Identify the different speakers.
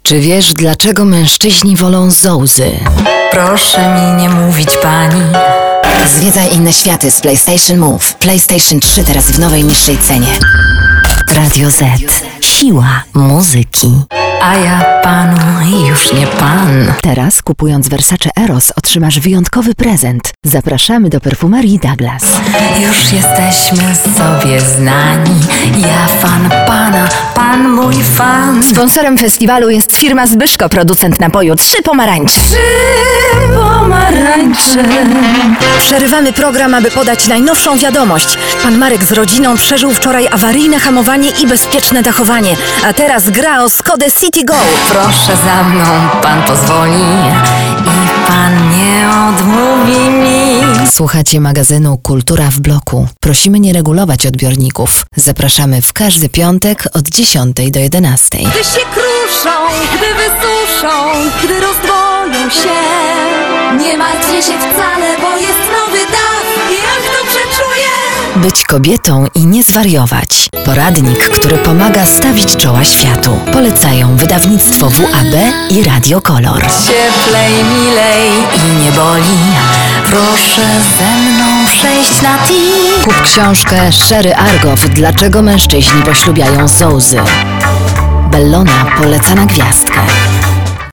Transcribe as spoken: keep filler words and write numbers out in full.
Speaker 1: Czy wiesz, dlaczego mężczyźni wolą zołzy?
Speaker 2: Proszę mi nie mówić, pani.
Speaker 1: Zwiedzaj inne światy z PlayStation Move. PlayStation trzy teraz w nowej, niższej cenie. Radio Z. Siła muzyki.
Speaker 2: A ja panu już nie pan.
Speaker 1: Teraz, kupując Versace Eros, otrzymasz wyjątkowy prezent. Zapraszamy do perfumerii Douglas.
Speaker 2: Już jesteśmy sobie znani. Ja fan pana, pan mój fan.
Speaker 1: Sponsorem festiwalu jest firma Zbyszko, producent napoju Trzy Pomarańcze.
Speaker 2: Trzy pomarańcze.
Speaker 3: Przerywamy program, aby podać najnowszą wiadomość. Pan Marek z rodziną przeżył wczoraj awaryjne hamowanie i bezpieczne dachowanie, a teraz gra o Skodę City Go.
Speaker 2: Proszę za mną, pan pozwoli i pan nie odmówi mi.
Speaker 1: Słuchacie magazynu Kultura w bloku. Prosimy nie regulować odbiorników. Zapraszamy w każdy piątek od dziesiątej do jedenastej.
Speaker 3: Gdy się kruszą, gdy wysuszą, gdy rozdwoją się. Nie martwcie się wcale, bo jest nowy dach. Jak dobrze czuję.
Speaker 1: Być kobietą i nie zwariować. Poradnik, który pomaga stawić czoła światu. Polecają wydawnictwo W A B i Radio Kolor.
Speaker 2: Cieplej, milej i nie boli. Proszę ze mną przejść na ti.
Speaker 1: Kup książkę Sherry Argow. Dlaczego mężczyźni poślubiają zołzy? Bellona poleca na gwiazdkę.